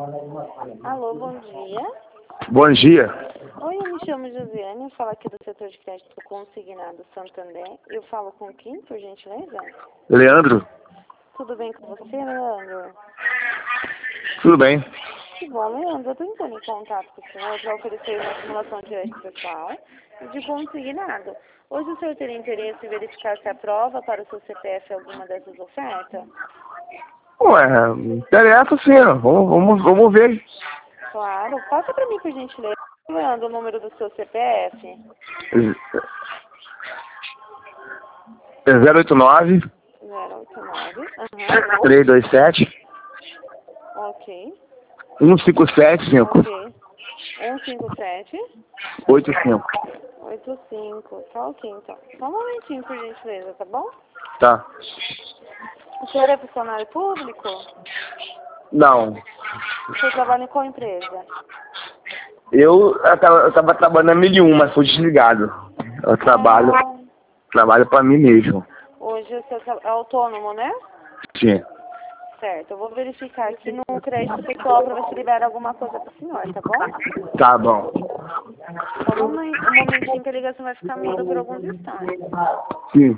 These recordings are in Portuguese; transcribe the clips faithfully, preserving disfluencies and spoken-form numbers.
Alô, bom dia. Bom dia. Oi, eu me chamo Josiane, eu falo aqui do setor de crédito consignado Santander. Eu falo com quem, por gentileza? Leandro? Tudo bem com você, Leandro? Tudo bem. Que bom, Leandro. Eu estou entrando em contato com o senhor para oferecer uma simulação de crédito pessoal e de consignado. Hoje o senhor teria interesse em verificar se aprova para o seu C P F alguma dessas ofertas? Ué, interessa sim, ó. Vamos, vamos, vamos ver. Claro. Passa para mim, por gentileza, Leandro, o número do seu C P F. É zero oito nove, zero oito nove. Aham. três dois sete, Ok. um cinco sete cinco, Ok. um cinco sete, oito cinco. oito cinco. Tá ok, então. Só um momentinho, por gentileza, tá bom? Tá. O senhor é funcionário público? Não. O senhor trabalha em qual empresa? Eu, eu, tava, eu tava trabalhando na mil e um, mas fui desligado. Eu trabalho, Ah, trabalho pra mim mesmo. hoje o senhor é autônomo, né? Sim. Certo. Eu vou verificar aqui no crédito pessoal para ver se libera alguma coisa para o senhor, tá bom? Tá bom. Só um momen- um momentinho que a ligação vai ficar muda por alguns instantes. Sim.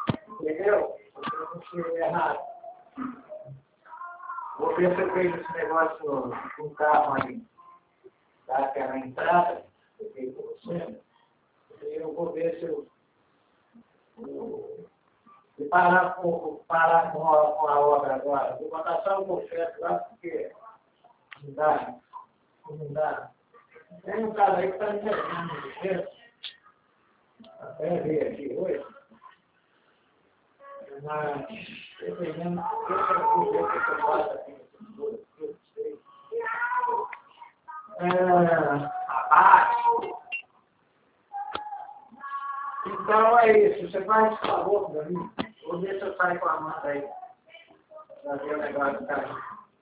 Vou ver se eu vejo esse negócio com o carro aí, dá aquela entrada, eu fiquei com você. Eu vou ver se eu, eu se parar, com, parar com, a, com a obra agora. Vou botar só um oferta lá, porque não dá, não dá. Tem um cara aí que está me devendo, até ver aqui hoje. Mas, dependendo do que eu faço aqui, eu sei. É, abaixo. Então é isso. Você faz esse favor para mim. Vou ver se eu saio com a Amanda aí. Para ver o negócio do cara.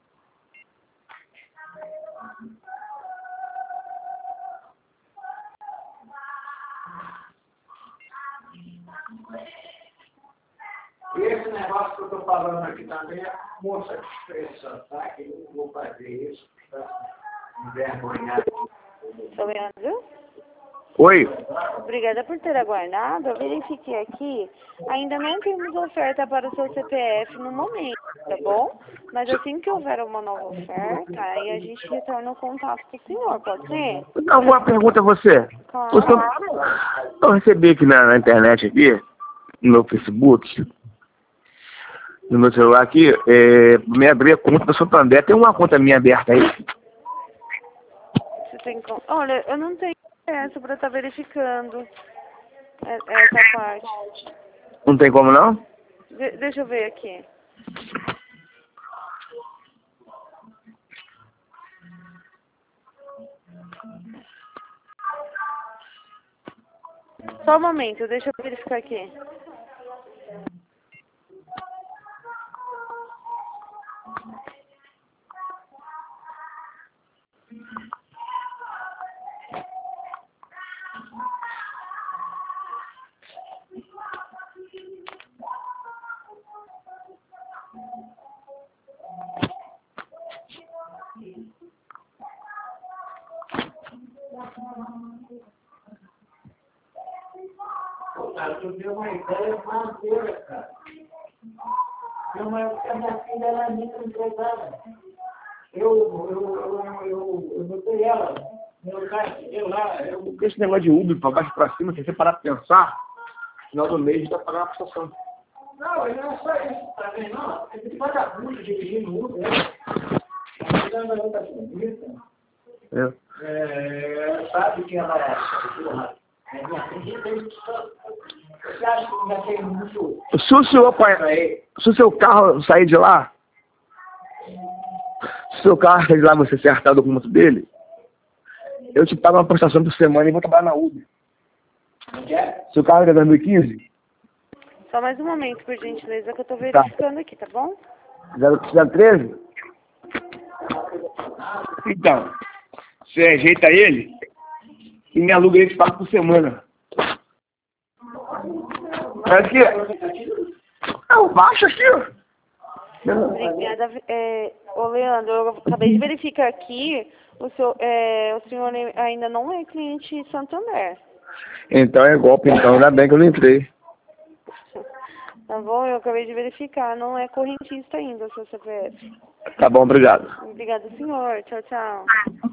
Esse negócio que eu estou falando aqui também é moça de expressão, tá? Que eu não vou fazer isso, tá? Envergonhado. Seu Leandro? Oi. Obrigada por ter aguardado. Eu verifiquei aqui. Ainda não temos oferta para o seu C P F no momento, tá bom? Mas assim que houver uma nova oferta, aí a gente retorna o contato com o senhor, pode ser? Alguma pergunta a você? Claro. Você- Eu recebi aqui na, na internet, aqui, no meu Facebook, no meu celular aqui, é, me abrir a conta da Santander. Tem uma conta minha aberta aí? Você tem com... Olha, eu não tenho acesso para estar verificando e- essa parte. Não tem como não? De- deixa eu ver aqui. Só um momento, deixa eu verificar aqui. Pô, cara, tu deu uma ideia maneira, cara. Não, mas a minha filha era muito empregada. Eu, eu, eu, eu, eu botei ela. Meu cara, eu lá, eu. Esse negócio de Uber pra baixo e pra cima, se você parar pra pensar, no final do mês vai pagar a prestação. Não, ele não é só isso, tá vendo? Não, tem que pagar muito dirigindo Uber, né? A mulher da bonita. É. É, sabe que ela é. É minha filha, tem que. Você acha que já tem muito. Se o senhor, pai, se o seu carro sair de lá, se o seu carro sair de lá, você acertar o documento dele, eu te pago uma prestação por semana e vou trabalhar na Uber. Quer? Seu carro é dois mil e quinze? Só mais um momento, por gentileza, que eu tô verificando aqui, tá bom? zero treze? Então, você ajeita ele e me aluga ele que paga por semana. Parece que... Não, baixa aqui, ó. Obrigada. É, ô, Leandro, eu acabei de verificar aqui, o, seu, é, o senhor ainda não é cliente Santander. Então é golpe, então ainda bem que eu não entrei. Tá bom? Eu acabei de verificar, não é correntista ainda o seu C P F. Tá bom, obrigado. Obrigada, senhor. Tchau, tchau.